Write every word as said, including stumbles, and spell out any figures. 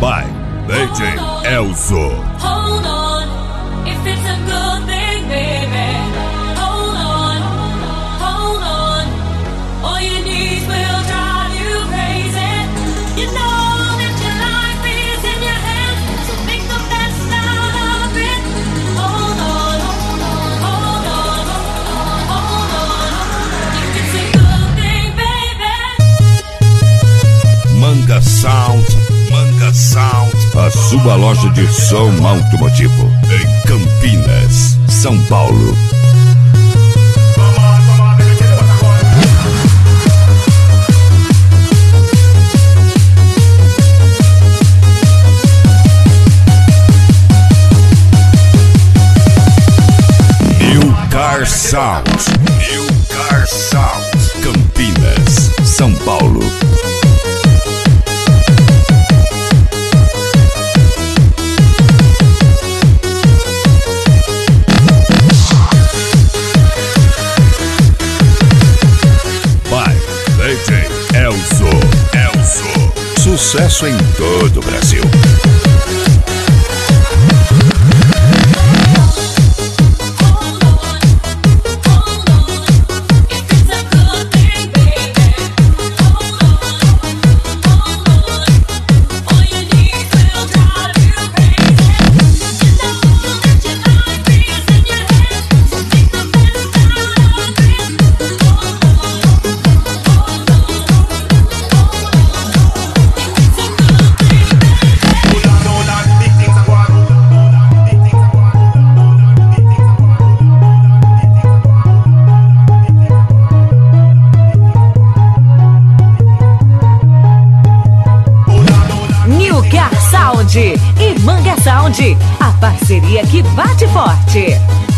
By D J Elzo. Hold on, if it's a good thing, baby. Hold on, hold on. All your needs will drive you crazy. You know that your life is in your hands, so make the best out of it. Hold on, hold on, hold on, hold on. If it's a good thing, baby. Manga Sound, Manga Sound, a sua loja de som automotivo em Campinas, São Paulo. New Car Sound, New Car Sound, Campinas, São Paulo. D J Elzo, Elzo. Sucesso em todo o Brasil. E Manga Sound, a parceria que bate forte.